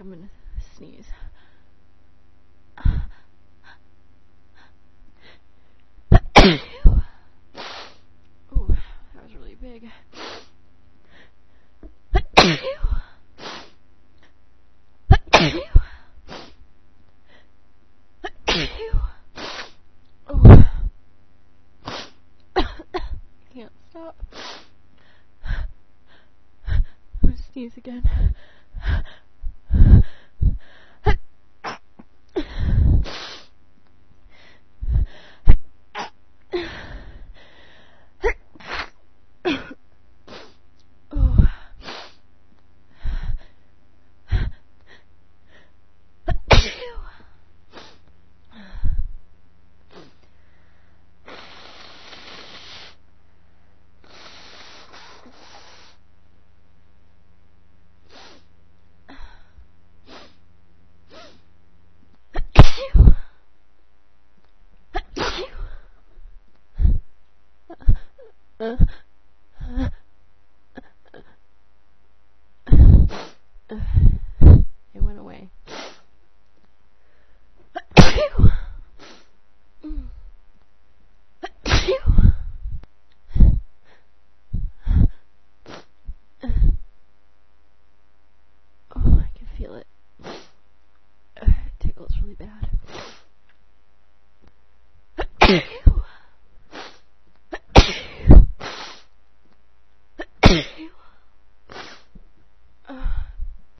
I'm gonna sneeze. Ooh, that was really big. Can't stop. I'm gonna sneeze again. It went away. Oh, I can feel it. It tickles really bad.